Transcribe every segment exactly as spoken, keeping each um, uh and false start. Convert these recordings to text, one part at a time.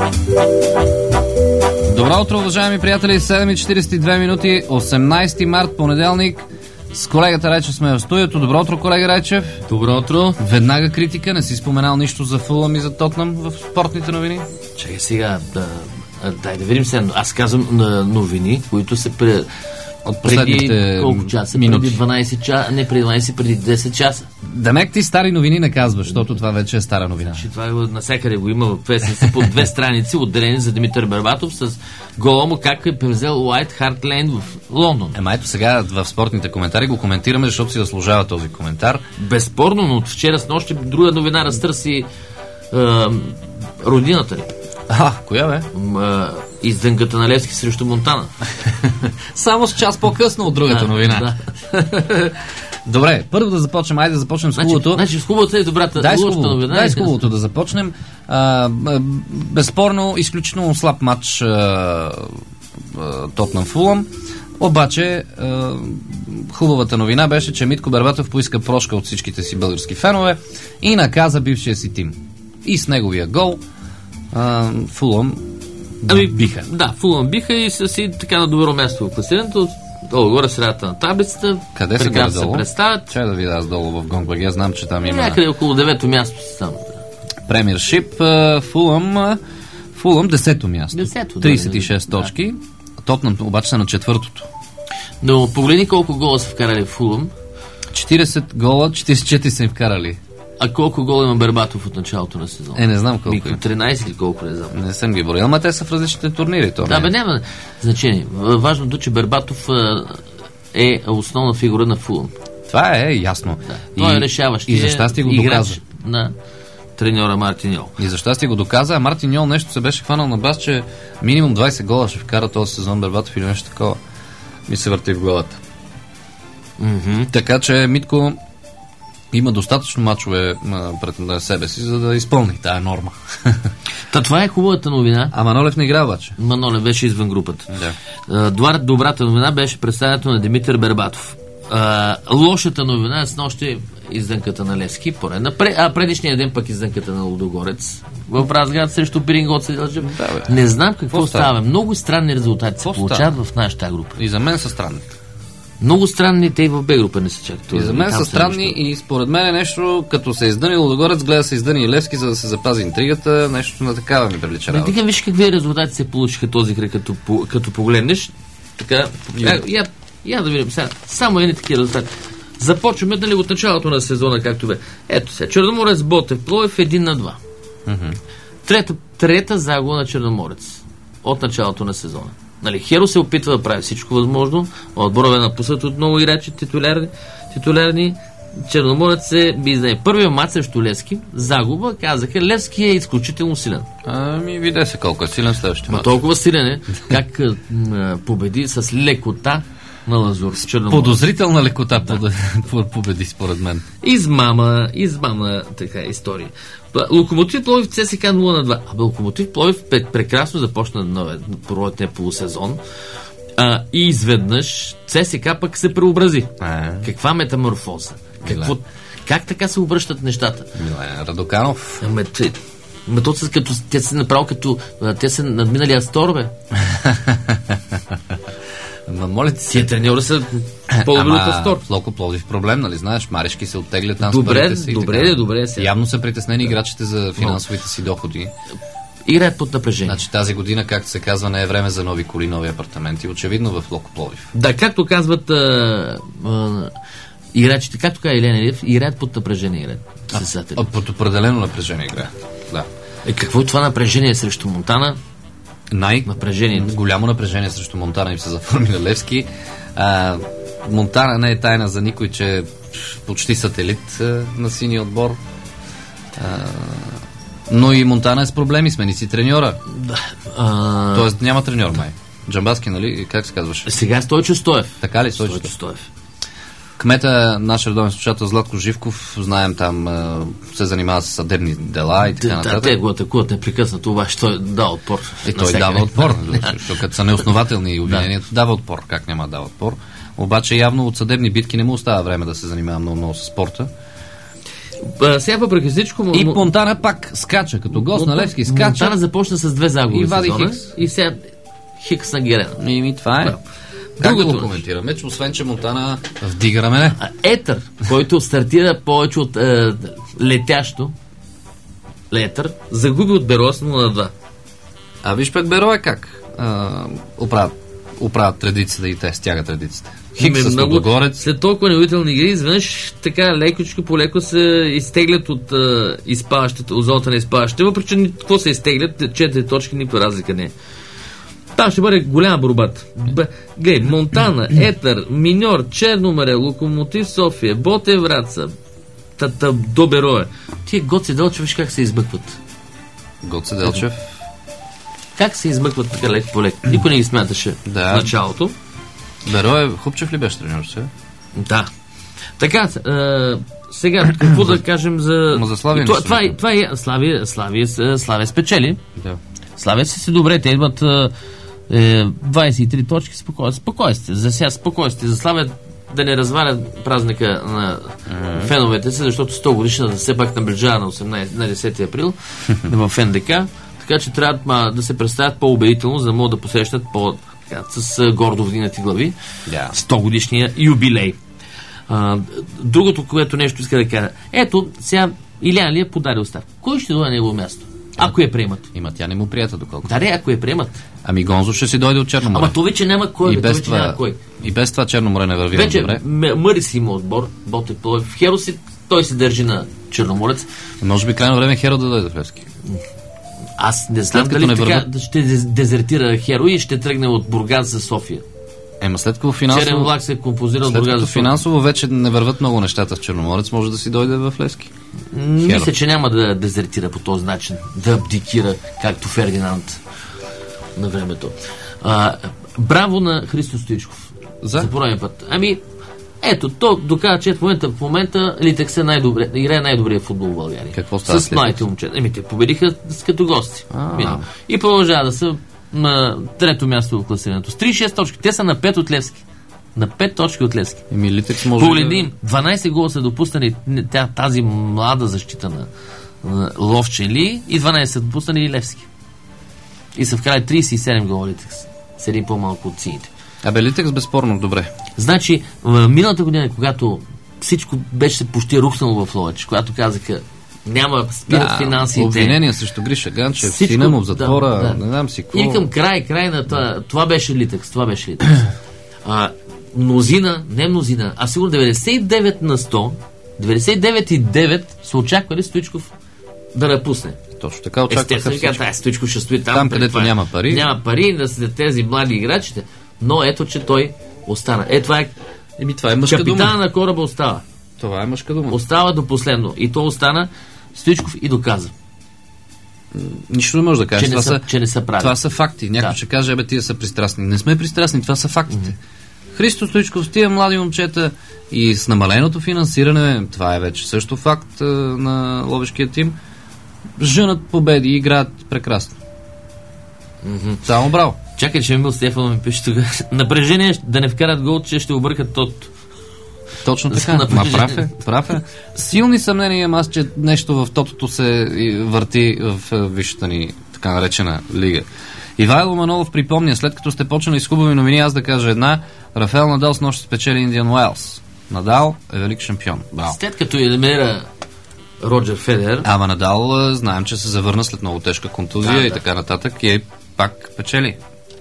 Добро утро, уважаеми приятели, седем и четиридесет и две минути, осемнайсети март, понеделник. С колегата Райчев сме в студиото. Добро утро, колега Райчев. Добро утро. Веднага критика, не си споменал нищо за Фулъм и за Тотнъм в спортните новини? Чакай сега, да, дай да видим сега. Аз казвам новини, които се пред... От последните преди колко часа? минути. Преди дванайсет часа, не преди дванайсет, преди десет часа. Дамек ти стари новини не казваш, защото това вече е стара новина. Че това насякъде го има в вестници по две страници, отделени за Димитър Бербатов с гола му как е превзел Уайт Харт Лейн в Лондон. Ема ето сега в спортните коментари го коментираме, защото си заслужава този коментар. Безспорно, но от вчера с нощи друга новина разтърси е, родината ли. А, коя бе? М, издънката на Левски срещу Монтана. Само с час по-късно от другата новина. Да. Добре, първо да започнем. Айде да започнем с Значи, хубавото. значи с хубавото е добрата. Дай с лошата хубавото, новина. дай е- с хубавото да започнем. А, а, безспорно, изключително слаб матч Тотнъм Фулъм. Обаче а, хубавата новина беше, че Митко Бербатов поиска прошка от всичките си български фенове и наказа бившия си тим. И с неговия гол а, Фулъм Ами, биха. Да, Фулъм биха и са си така на добро място в класирането. Долу горе средата на таблицата. Къде са прекрасно горе-долу? се представят. Чай да видя аз долу в GongBG, знам, че там има Някъде около девето място са там. Премиершип. Фулъм Фулъм десето място. Десето, да, трийсет и шест да. точки. Тотнъм обаче са на четвъртото. Но погледни колко гола са вкарали в Фулъм, четирийсет гола, четирийсет и четири са им вкарали. а колко гола има Бербатов от началото на сезона. Е, не знам колко Ми, е. тринайсет или колко не знам. Не съм ги броил, ама те са в различните турнири. То Да, не бе, е. няма значение. Важното, че Бербатов а, е основна фигура на Фулъм. Това е ясно. Да. Той е решаващ. И за щастие го доказа. На треньора Мартин Йол. И за щастие го доказа, а Мартин Йол нещо се беше хванал на бас, че минимум двайсет гола ще вкара този сезон Бербатов или нещо такова. Ми се върти в главата. Mm-hmm. Така че Митко има достатъчно мачове а, пред себе си, за да изпълни тая норма. Та това е хубавата новина. А Манолев не игра обаче. Маноле беше извън групата. Да. А, Добра, добрата новина беше представянето на Димитър Бербатов. А, лошата новина е с нощи издънката на Левски, поредна, а предишния ден пък издънката на Лудогорец в Разград срещу Пирингот. Да, не знам какво, какво става. става. Много странни резултати се получават в нашата група. И за мен са странни. Много странни, те и в Б група не са чак. И за мен са странни и според мен е нещо, като се издъни Лудогорец, гледа се издъни и Левски, за да се запази интригата, нещо на такава ми прилича работа. Така виж какви резултати се получиха този кръг, като, като погледнеш. Така, я, я, я да видим сега. Само едни такива резултати. Започваме дали от началото на сезона, както бе. Ето сега, Черноморец Ботев Пловдив един на два. Mm-hmm. Трета, трета загуба на Черноморец от началото на сезона. Нали, Херо се опитва да прави всичко възможно. Отбора бе напуснат от много играчи титулярни. титулярни. Черноморец е бизнес. Първият мач срещу Левски, загуба, казаха, Левски е изключително силен. Ами, видя се колко е силен следващия мач. Толкова силен е, как м, победи с лекота на Лазур. Подозрителна лекота да. победи, според мен. Измама, измама така история. Локомотив Пловдив ЦСКА нула на два. Абе, Локомотив Пловдив прекрасно започна на първотния полусезон. А, и изведнъж ЦСКА пък се преобрази. А. Каква метаморфоза? Какво, как така се обръщат нещата? Милен Радоканов. Аме, те, ме, то са като, те са направо като те са надминали Астор, бе. Ма, моля ти се. Тия треньори са по-добри от Астор. В Локо Пловдив проблем, нали знаеш? Марешки се оттеглят там добре, с парите си. Добре, добре, добре. Сега. Явно са притеснени играчите за финансовите си доходи. Играят под напрежение. Значи тази година, както се казва, не е време за нови коли, нови апартаменти. Очевидно в Локо Пловдив. Да, както казват а, а, играчите, както казва Елена Илиев, играят под напрежение. Играят. А, под определено напрежение играят. Да. Е, какво е това напрежение срещу Монтана? Най- напрежение. Голямо напрежение срещу Монтана им се заформи на Левски. А, Монтана не е тайна за никой, че е почти сателит а, на синия отбор. А, но и Монтана е с проблеми, смени си треньора. Да. А... Тоест няма треньор, май. Джамбаски, нали? Как се казваше? Сега е Стойчо Стоев. Така ли? Стойчо, Стойчо Стоев. Кмета, наш редовен слушател Златко Живков, знаем там, се занимава с съдебни дела и така да, нататък. Те го атакуват непрекъснато, обаче той дава отпор. И той дава отпор, защото като са неоснователни обвинения, дава отпор. Как няма да дава отпор? Обаче явно от съдебни битки не му остава време да се занимава много, много с спорта. А, сега въпреки всичко... И Монтана пак скача, като гост на Левски скача. Монтана започна с две загуби и вади сезона, Хикс. И сега Хикс на Герена. И ми това е. Да. Как да Другото го коментираме, че освен, че Монтана вдига рамене? А, Етър, който стартира повече от е, летящо, Летър, загуби от Берос нула на два. А виж пък Беро е как а, оправят, оправят традицията и те стягат традицията. Хикс с Лудогорец. След толкова неудителни игри, изведнъж така лекочко по леко се изтеглят от а, изпаващите, от зоната на изпаващите, въпреки че какво се изтеглят, четири точки, никаква разлика не е. Там ще бъде голяма борбата. Гледай, Монтана, Етър, Миньор, Черноморе, Локомотив София, Ботев Враца, Тата до Берое. Тия Гоце Делчев, виж как се избъкват. Гоце Делчев. Как се измъкват така леко по леко? Никой не ги смяташе да. В началото. Берое, Хубчев ли беше треньор сега? Да. Така, е, сега, какво да кажем за... Но за Славия това, не това, е, това е Славия, Славия, Славия спечели. Да. Славия си си добре, те имат е, двайсет и три точки, спокойствие. Спокойствие. За сега спокойствие. За Славия да не развалят празника на mm-hmm. феновете си, защото сто годишната все пак наближава на, осемнайсети, на десети април в ен де ка. Така че трябва ма, да се представят по-убедително, за да могат да посещат по, така, с гордо вдигнати глави yeah. сто годишния юбилей. А, другото, което нещо иска да кажа. Ето, сега Илян ли е подарил оставка? Кой ще дойде на негово място? Ако я приемат. Има, тя не му прията доколко. Да, не, ако я приемат. Ами Гонзо ще си дойде от Черноморе. Ама то вече няма кой. И Бе, без, вече това, няма кой. и без това Черноморе не върви вече, добре. Мъри си има отбор. Ботев, в Херо си, той се държи на Черноморец. Може би крайно време Херо да дойде в Левски. Аз не знам дали не така върват... ще дезертира Херо и ще тръгне от Бургас за София. Ема след като финансово... Черен влак се композира от Бургас за София. Финансово вече не върват много нещата в Черноморец, може да си дойде в Левски. Мисля, Херо. Че няма да дезертира по този начин, да абдикира, както Фердинанд на времето. А, браво на Христо Стоичков. За? За пореден път. Ами, ето, то доказва, че в момента, в момента Литекс е най-добре, играе най-добрия футбол в България. Какво става с младите момчета? Еми, те победиха с като гости. А-а. И продължава да са на трето място в класирането. С трийсет и шест точки. Те са на пет от Левски. На пет точки от Левски. Еми, Литекс може Погледним, да... дванайсет гола са допуснали тя, тази млада защита на, на Ловчели и дванайсет са допуснали и Левски. И са вкарали трийсет и седем гола Литекс. С един по-малко от сините. Абе, Литекс безспорно добре. Значи, миналата година, когато всичко беше почти рухнало в Ловеч, когато казаха няма спират да, финансите. Обвинения срещу Гриша Ганчев, всичко, сина му в затвора, да, да. не знам си какво. И към край, край на това, това беше Литекс, това беше Литекс. А, мнозина, не мнозина, а сигурно деветдесет и девет на сто, деветдесет и девет и девет са очаквали Стоичков да напусне. Точно така очакваха Естествено, тази Стоичков ще стои там. Там, където това, няма пари. Няма пари да са тези млади играчите, но ето, че той остана. Е, това е, Еми, това е мъжка капитана дума. на кораба остава. Това е мъжка дума. Остава до последно. И то остана Стоичков и доказа. Нищо не може да кажеш. Че, това, не са, са, че не са прави. Това са факти. Някой да. ще каже, абе, тия са пристрастни. Не сме пристрастни, това са фактите. Mm-hmm. Христо Стоичков с тия млади момчета и с намаленото финансиране, това е вече също факт а, на ловешкия тим, женат победи и играят прекрасно. Mm-hmm. Само браво. Чакай, че Емил Стефанов ми пише тук. Напрежение да не вкарат гол, че ще объркат тот. Точно така. Ма прав е, прав е. Силни съмнения имам аз, че нещо в тотото се върти в висшата ни така наречена лига. Ивайло Манолов припомня, след като сте почнали с хубави новини, аз да кажа една, Рафаел Надал с нощ спечели Индиан Уелс. Надал е велик шампион. Браво. След като елиминира Роджер Федер. Ама Надал знаем, че се завърна след много тежка контузия да, и да. така нататък и пак печели.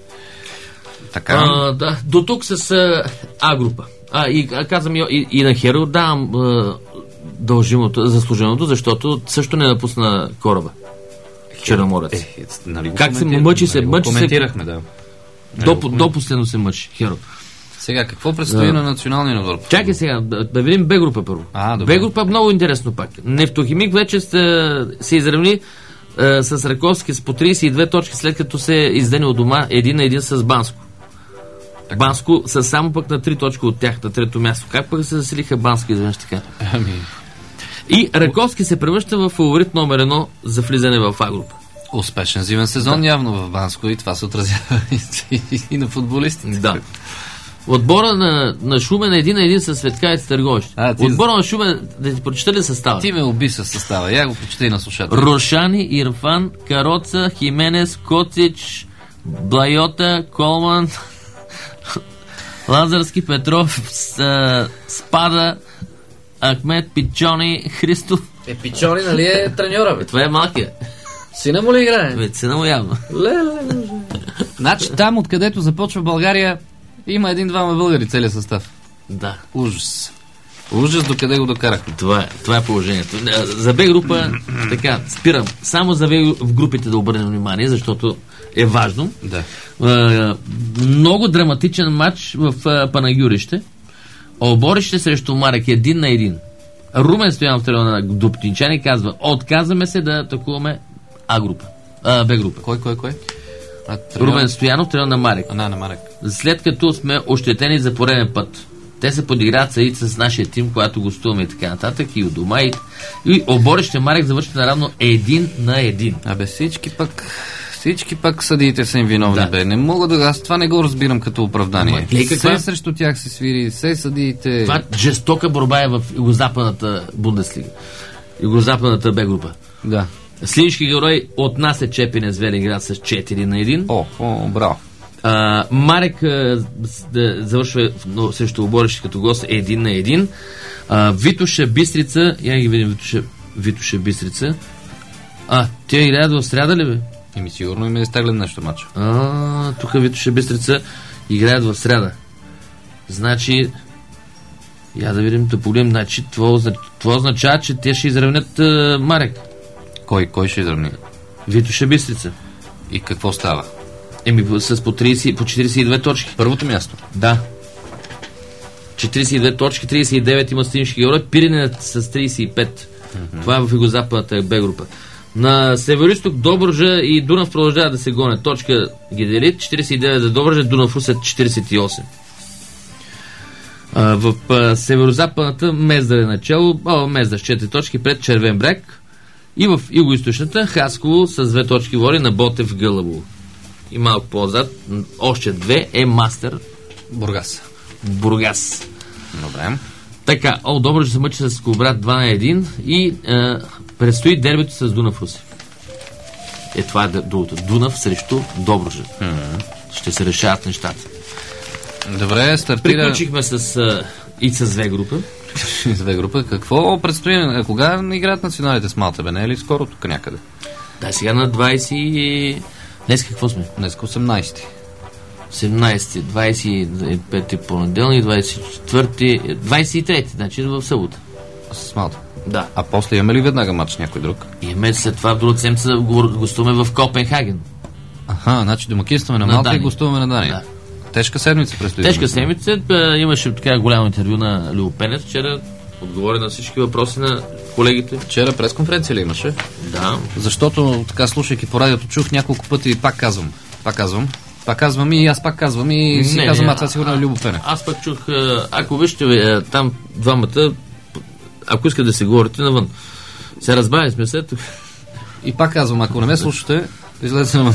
Така. А, да, до тук с а, А група. А, и казвам и, и на Херо давам дължимото, заслуженото, защото също не напусна кораба. Черноморец. Е, е, нали как се мъчи се, мъчи се. Коментирахме, да. До, до последно се мъчи, Херо. Сега, какво предстои да. на националния отбор? Чакай сега, да, да видим Б група първо. А, Б група много интересно пак. Нефтохимик вече се, се изравни е, с Раковски с по трийсет и две точки, след като се издени от дома един на един с Банско. Так. Банско са само пък на три точки от тях, на трето място. Как пък се засилиха Банско, изведнъж така? Ами... И Раковски се превръща в фаворит номер едно за влизане в А група. Успешен зимен сезон да. явно в Банско и това се отразява и, и, и на футболистите. Да. Отбора на, на Шумен е един на един със Светкавица Търговище. ти... Отбора на Шумен, да ти прочита ли състава? Ти ме уби със състава. Я го прочита и на слушател. Рошани, Ирфан, Кароца, Хименес, Коцич, Блайота, Колман, Лазарски, Петров, Спада, Ахмед, Пичони, Христов. Е, Пичони, нали е треньора, бе? Това е малкия. Сина му ли играе? Бе, сина му явно. Леле, значи там, откъдето започва България, има един-двама българи целият състав. Да. Ужас. Ужас, докъде го докарахме. Това е, това е положението. За Б група, така, спирам. Само за В в групите да обърнем внимание, защото е важно. Да. Uh, много драматичен матч в uh, Панагюрище. Оборище срещу Марек един на един. Румен Стоянов, треньор на Дупничани, казва: отказваме се да атакуваме А група. Uh, Б група. Кой, кой, кой? А, Румен Стоянов, треньор на Марек. А, на, на Марек. След като сме ощетени за пореден път. Те се подиграват съдите с нашия тим, когато гостуваме и така нататък, и от дома, и, и оборище Марек завършва наравно един на един. Абе всички пък всички пък съдиите са им виновни, да. Бе. Не мога да... Аз това не го разбирам като оправдание. Ама, все срещу тях се свири, все съдиите... Това жестока борба е в югозападната Бундеслига. Югозападната Б група. Да. Сливишки герой отнася Чепине с Велинград с четири на един. О, о, браво. А, Марек а, да завършва но, срещу оборище като гост един на един. А, Витоша Бистрица, я ги видим Витоша, Витоша Бистрица. А, те играят в сряда ли, бе? Еми сигурно им е изтеглен нещо матч. А, тук Витоша Бистрица играят в сряда. Значи, я да видим, да погледнем, значи, това, това означава, че те ще изравнят а, Марек. Кой, кой ще изравни? Витоша Бистрица. И какво става? Еми, с по, трийсет, по четирийсет и две точки. Първото място? Да. четирийсет и две точки, трийсет и девет има Сливишки герой, Пиринен с трийсет и пет. Mm-hmm. Това е в югозападната Б група. На североизток Добруджа и Дунав продължават да се гонят. Точка ги дели, четирийсет и девет за Добруджа, Дунав Русе четирийсет и осем. А, в а, северозападната Мездър е начало, а, Мездър с четири точки пред Червен бряг. И в югоизточната Хасково с две точки води на Ботев Гълъбово. И малко по-назад, още две е Мастер Бургас. Бургас. Добре. Така, о, добре, че се мъчи с Колбрат два на един и е, предстои дербито с Дунав Русе. Е, това е другото. Дунав срещу Добруджа. Mm-hmm. Ще се решават нещата. Добре, стартира... Приключихме с е, и с две група. С две група. Какво предстои? Кога играят националите с Малта, бе? Не е ли скоро тук някъде? Да, сега на двайсет и... Днес какво сме? Днес осемнайсети. седемнайсети, двайсет и пети понеделник, двайсет и четвърти, двайсет и трети, значи в събота. С Малта? Да. А после имаме ли веднага матч някой друг? Имаме след това в друга седмица да гостуваме в Копенхаген. Аха, значи домакинстваме на, на Малта Дания. И гостуваме на Дания. Да. Тежка седмица предстои. Тежка седмица. Имаше така голямо интервю на Любо Пенев. Вчера отговори на всички въпроси на колегите. Вчера пресконференция ли имаше? Да. Защото така слушайки по радиото чух няколко пъти и пак казвам. Пак казвам. Пак казвам и аз пак казвам и си не, казвам, а това сигурно е Любо Пенев. Аз пак чух, ако вижте там двамата, ако искате да се говорите навън. Се разбавили сме се тук. И пак казвам, ако не ме слушате, излезете навън.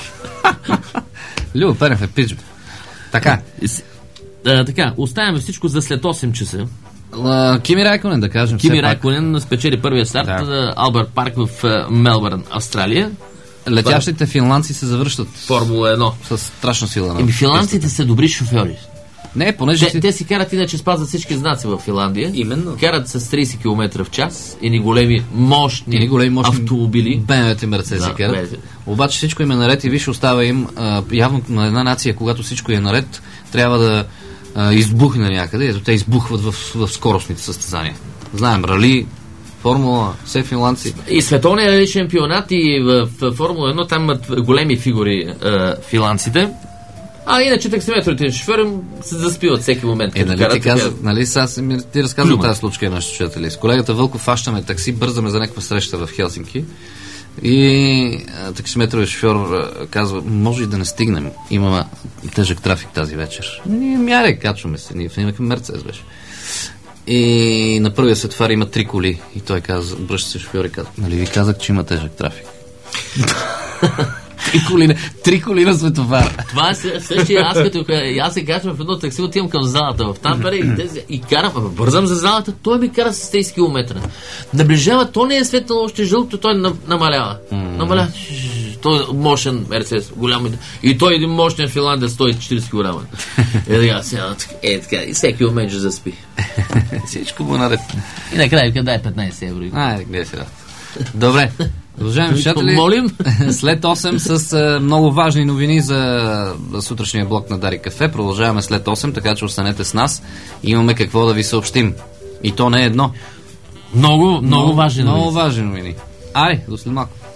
Любо Пенев е пич. Така. А, така, оставяме всичко за след осем часа. Uh, Кими Райконен, да кажем. Кими Райконен спечели първия старт да. на Алберт Парк в uh, Мелбърн, Австралия. Летящите финландци се завръщат. Формула едно. С страшна сила. Еми, финландците са добри шофьори. Не, понеже те, си... те си карат иначе спазват всички знаци в Финландия. Именно. Карат с трийсет километра в час и ни големи мощни, и големи мощни автомобили. Бе ем дабълю и Мерцедес да, карат. Бе. Обаче всичко им е наред и виж, остава им а, явно на една нация, когато всичко е наред, трябва да а, избухне някъде. Ето те избухват в, в скоростните състезания. Знаем, рали, Формула, все финландци. И световния рали шампионат и в, в Формула едно там имат големи фигури а, финландците. А иначе таксиметровите шофьори се заспиват всеки момент. Е, нали карат, ти, каза, така... нали, аз ти разказвам тази случка на слушатели. С колегата Вълков фащаме такси, бързаме за някаква среща в Хелсинки и а, таксиметровия шофьор а, казва, може и да не стигнем. Има тежък трафик тази вечер. Ние мяре, качваме се. Ние имахме Мерцедес беше. И на първия светофар има три коли. И той казва, обръща се шофьор и казва, нали ви казах, че има тежък трафик. три коли на, три коли на светофара. Това е същия, аз като аз се качвам в едно такси, отивам към залата в Тампере и, тези, и карам, бързам за залата, той ми кара с трийсет километра. Наближава, то не е светло още жълто, той намалява. Mm. Намалява. Той е мощен Мерцедес, голям. И той е един мощен Финландия, сто и четирийсет килограма. Е така, сега, е така, и всеки момент ще заспи. Всичко му наред. И накрая, къде дай петнайсет евро. Ай, гледай сега. Добре. Уважаеми слушатели, молим. След осем с а, много важни новини за сутрешния блок на Дарик Кафе. Продължаваме след осем, така че останете с нас. Имаме какво да ви съобщим. И то не е едно. Много, много, много важни новини. Много важни новини. Ай, до след малко.